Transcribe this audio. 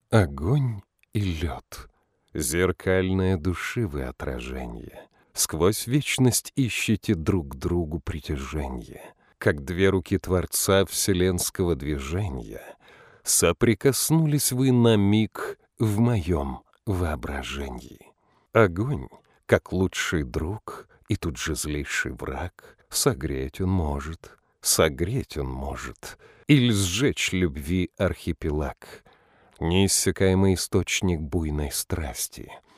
Огонь и лед, зеркальное души вы отраженье, сквозь вечность ищете друг к другу притяженье, как две руки Творца вселенского движения. Соприкоснулись вы на миг в моем воображении. Огонь, как лучший друг и тут же злейший враг, согреть он может, или сжечь любви архипелаг. Неиссякаемый источник буйной страсти,